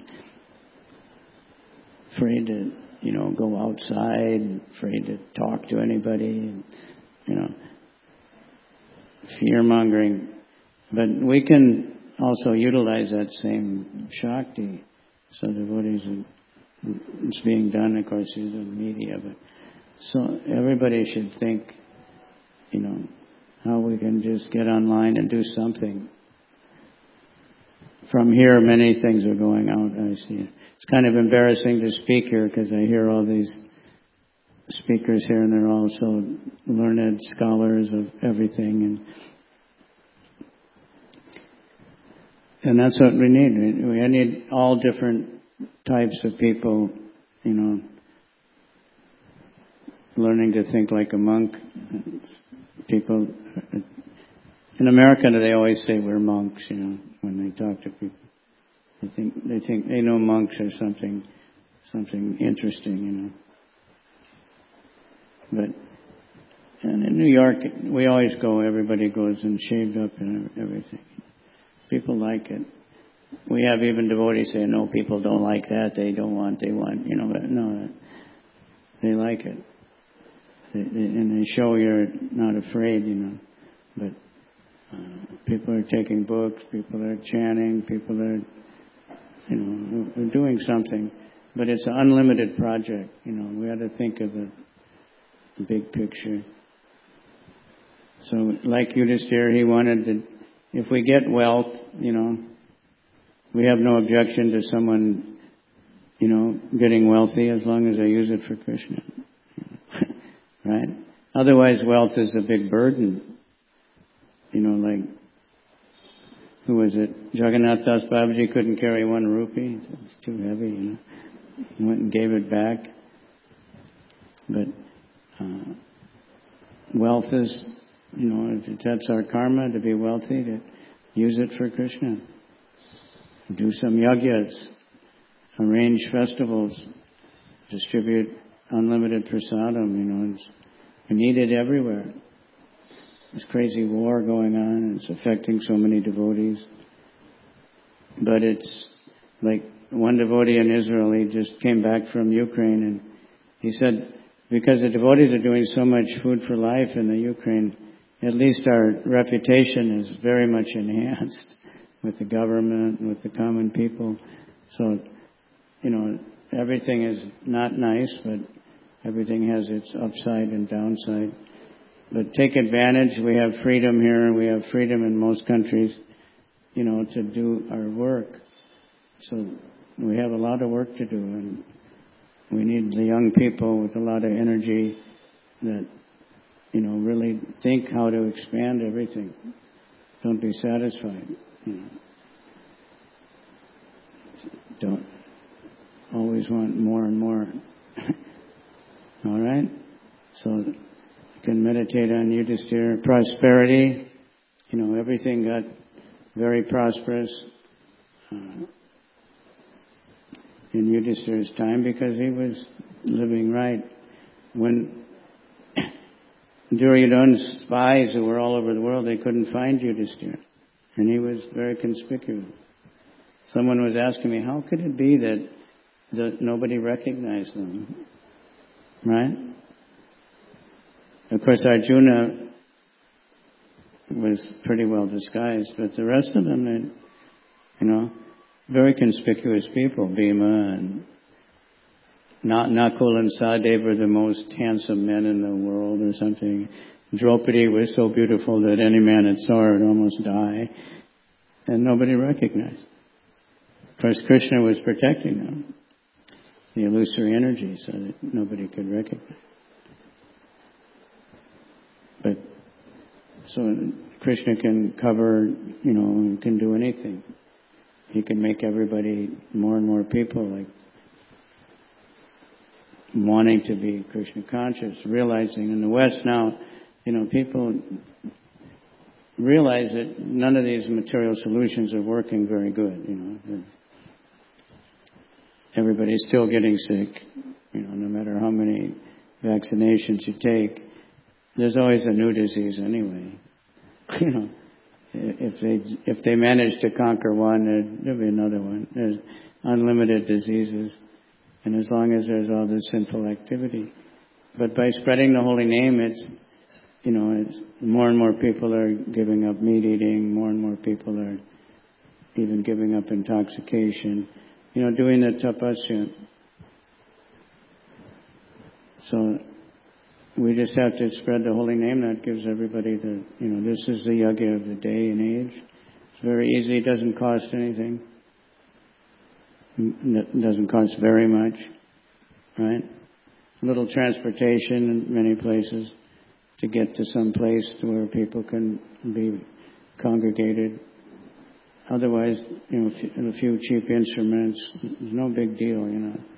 afraid to, go outside, afraid to talk to anybody, and, fear-mongering. But we can also utilize that same Shakti. So devotees, it's being done, of course, through the media. But so everybody should think, how we can just get online and do something. From here, many things are going out, I see. It's kind of embarrassing to speak here because I hear all these speakers here, and they're also learned scholars of everything, and that's what we need. We need all different types of people, learning to think like a monk. People in America, they always say we're monks, when they talk to people. They think they know monks are something interesting, But and in New York, we always go. Everybody goes and shaved up and everything. People like it. We have even devotees say, "No, people don't like that. They want. But no, they like it, and they show you're not afraid, But people are taking books. People are chanting. People are, we're doing something. But it's an unlimited project. We have to think of the big picture. So, like Yudhisthira, he wanted to, if we get wealth, we have no objection to someone, getting wealthy as long as they use it for Krishna. Right? Otherwise, wealth is a big burden. Like, who was it? Jagannath Das Babaji couldn't carry 1 rupee. It was too heavy, He went and gave it back. But wealth is, that's our karma, to be wealthy, to use it for Krishna. Do some yagyas, arrange festivals, distribute unlimited prasadam, we need it everywhere. This crazy war going on, and it's affecting so many devotees. But it's like one devotee in Israel, he just came back from Ukraine, and he said, because the devotees are doing so much food for life in the Ukraine, at least our reputation is very much enhanced with the government, with the common people. So, everything is not nice, but everything has its upside and downside. But take advantage. We have freedom here, and we have freedom in most countries, to do our work. So we have a lot of work to do, and we need the young people with a lot of energy that, really think how to expand everything. Don't be satisfied. Don't always want more and more. All right? So you can meditate on Yudhisthira. Prosperity. Everything got very prosperous in Yudhisthira's time because he was living right. When Duryodhana's spies who were all over the world, they couldn't find Yudhisthira. And he was very conspicuous. Someone was asking me, how could it be that nobody recognized them? Right? Of course, Arjuna was pretty well disguised, but the rest of them, very conspicuous people. Bhima and Nakul and Sahadev were the most handsome men in the world or something. Draupadi was so beautiful that any man that saw her would almost die. And nobody recognized. Of course, Krishna was protecting them, the illusory energy, so that nobody could recognize. But, so Krishna can cover, can do anything. He can make everybody, more and more people, like, wanting to be Krishna conscious, realizing in the West now, people realize that none of these material solutions are working very good, Everybody's still getting sick, no matter how many vaccinations you take. There's always a new disease anyway. If they manage to conquer one, there'll be another one. There's unlimited diseases, and as long as there's all this sinful activity. But by spreading the holy name, it's more and more people are giving up meat eating. More and more people are even giving up intoxication. Doing the tapasya. So we just have to spread the holy name. That gives everybody this is the yagya of the day and age. It's very easy. It doesn't cost anything. It doesn't cost very much, right? little transportation in many places to get to some place where people can be congregated. Otherwise, a few cheap instruments, no big deal,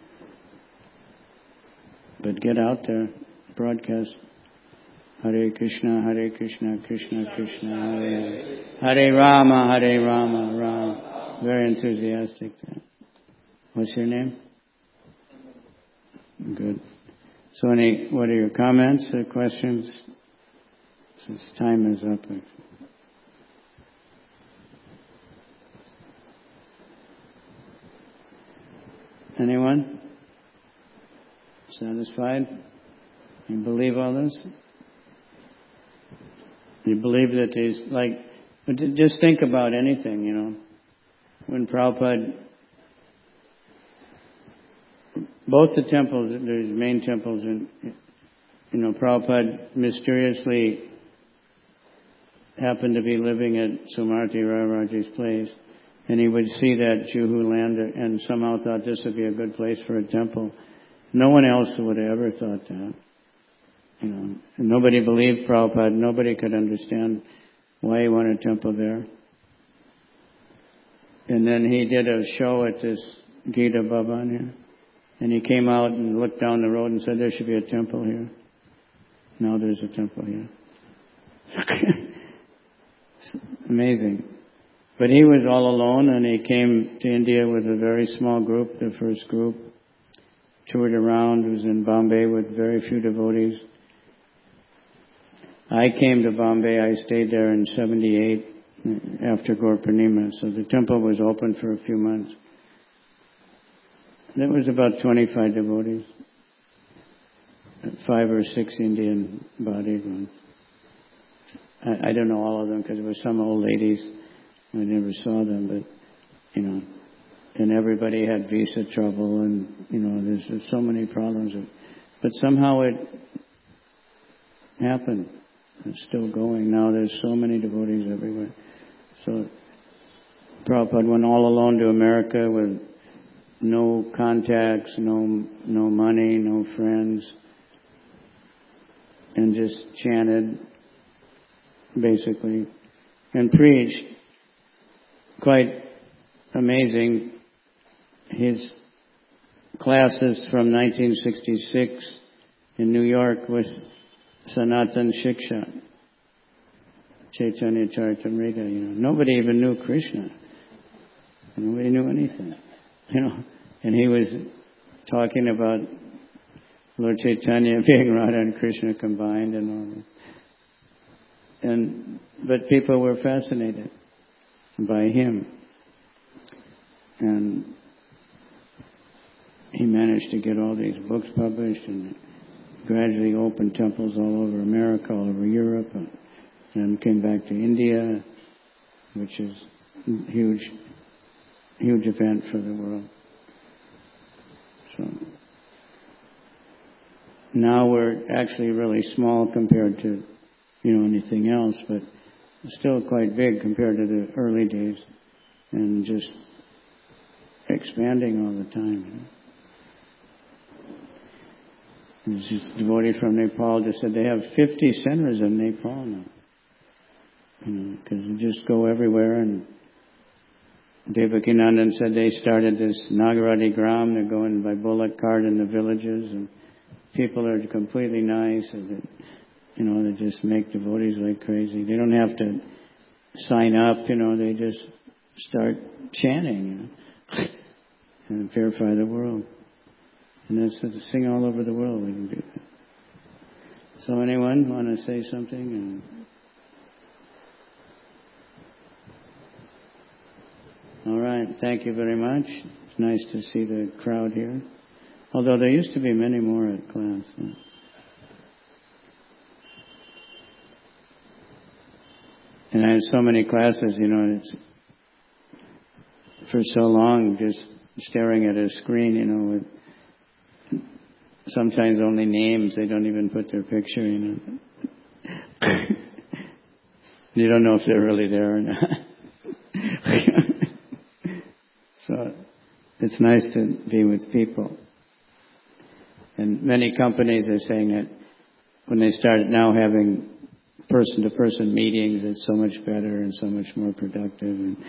But get out there, broadcast. Hare Krishna, Krishna Krishna, Hare Hare Rama, Rama. Very enthusiastic there. What's your name? Good. So what are your comments or questions? Since time is up. Anyone? Satisfied? You believe all this? You believe that just think about anything, When Prabhupada, both the temples, there's main temples, and, Prabhupada mysteriously happened to be living at Sumarti Raraji's place, and he would see that Juhu land and somehow thought this would be a good place for a temple. No one else would have ever thought that. And nobody believed Prabhupada. Nobody could understand why he wanted a temple there. And then he did a show at this Gita Bhavan here. And he came out and looked down the road and said, there should be a temple here. Now there's a temple here. It's amazing. But he was all alone, and he came to India with a very small group, the first group. Toured around, was in Bombay with very few devotees. I came to Bombay, I stayed there in 78 after Gaur Purnima, so the temple was open for a few months. There was about 25 devotees, 5 or 6 Indian bodied ones. I don't know all of them because there were some old ladies. I never saw them, but, and everybody had visa trouble and, there's so many problems. But somehow it happened. It's still going. Now there's so many devotees everywhere. So Prabhupada went all alone to America with no contacts, no money, no friends, and just chanted, basically, and preached. Quite amazing. His classes from 1966 in New York with Sanatan Shiksha, Chaitanya Charitamrita, Nobody even knew Krishna. Nobody knew anything, And he was talking about Lord Chaitanya being Radha and Krishna combined and all that. But people were fascinated by him. And he managed to get all these books published and gradually opened temples all over America, all over Europe, and then came back to India, which is a huge event for the world. So now we're actually really small compared to, anything else, but still quite big compared to the early days, and just expanding all the time. There's this devotee from Nepal just said they have 50 centers in Nepal now. Because they just go everywhere. And Devakinandan said they started this Nagarati Gram. They're going by bullock cart in the villages, and people are completely nice. And they just make devotees like crazy. They don't have to sign up. They just start chanting, and purify the world. And that's the thing all over the world. We can do that. So anyone want to say something? All right. Thank you very much. It's nice to see the crowd here. Although there used to be many more at class. And I had so many classes, it's for so long just staring at a screen, with sometimes only names. They don't even put their picture, You don't know if they're really there or not. So it's nice to be with people. And many companies are saying that when they started now having person-to-person meetings, it's so much better and so much more productive. And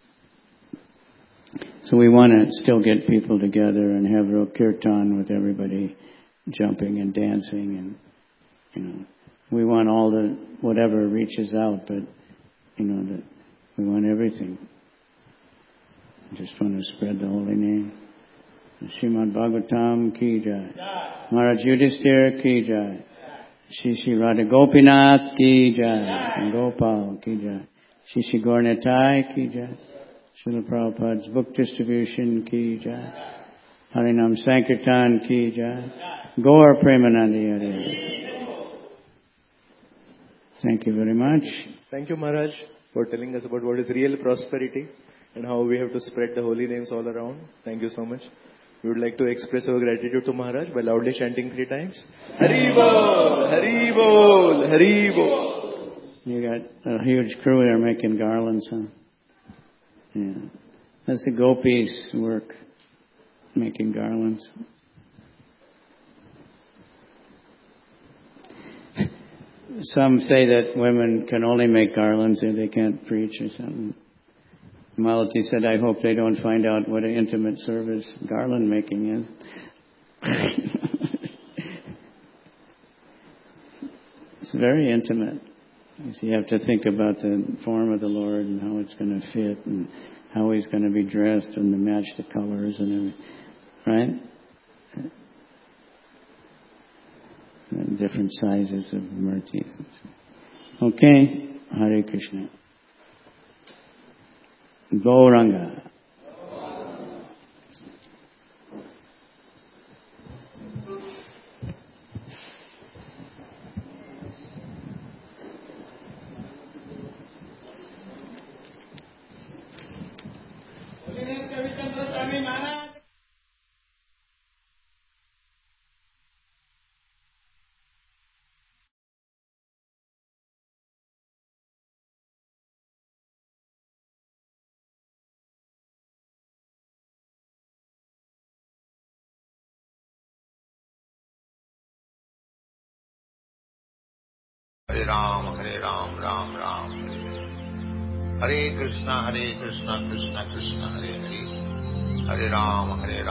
so we want to still get people together and have real kirtan with everybody jumping and dancing, and we want all the whatever reaches out, but that we want everything. I just want to spread the holy name. Srimad Bhagavatam ki jai. Maharaj Yudhisthira ki jai. Shri Radha Gopinath ki jai. And Gopal ki jai. Shri Gaur Nitai ki jai. Srila Prabhupada's book distribution ki jai. Harinam Sankirtan ki jai. Gaur Premanandi Hare. Thank you very much. Thank you, Maharaj, for telling us about what is real prosperity and how we have to spread the holy names all around. Thank you so much. We would like to express our gratitude to Maharaj by loudly chanting 3 times. Hari Bol, Hari Bol, Hari Bol. You got a huge crew there making garlands, huh? Yeah. That's the gopis' work, making garlands. Some say that women can only make garlands if they can't preach or something. Malati said, I hope they don't find out what an intimate service garland making is. It's very intimate. You have to think about the form of the Lord and how it's going to fit and how He's going to be dressed and to match the colors and everything. Right? And different sizes of murtis. Okay. Hare Krishna. Gauranga. Hare Ram, Ram Ram, Hare Krishna, Krishna Krishna, Hare Hare, Hare Ram, Hare Ram.